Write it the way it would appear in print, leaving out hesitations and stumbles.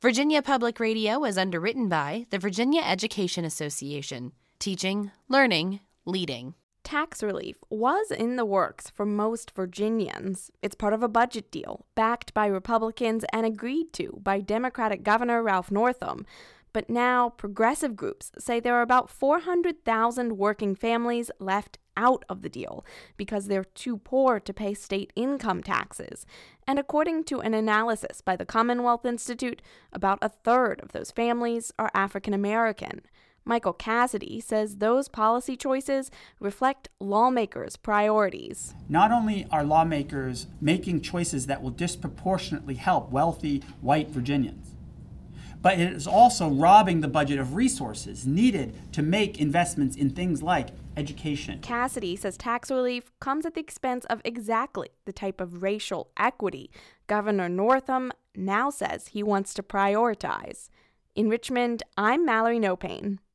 Virginia Public Radio is underwritten by the Virginia Education Association. Teaching, learning, leading. Tax relief was in the works for most Virginians. It's part of a budget deal, backed by Republicans and agreed to by Democratic Governor Ralph Northam. But now, progressive groups say there are about 400,000 working families left out of the deal because they're too poor to pay state income taxes. And according to an analysis by the Commonwealth Institute, about a third of those families are African American. Michael Cassidy says those policy choices reflect lawmakers' priorities. Not only are lawmakers making choices that will disproportionately help wealthy white Virginians, but it is also robbing the budget of resources needed to make investments in things like education. Cassidy says tax relief comes at the expense of exactly the type of racial equity Governor Northam now says he wants to prioritize. In Richmond, I'm Mallory Nopane.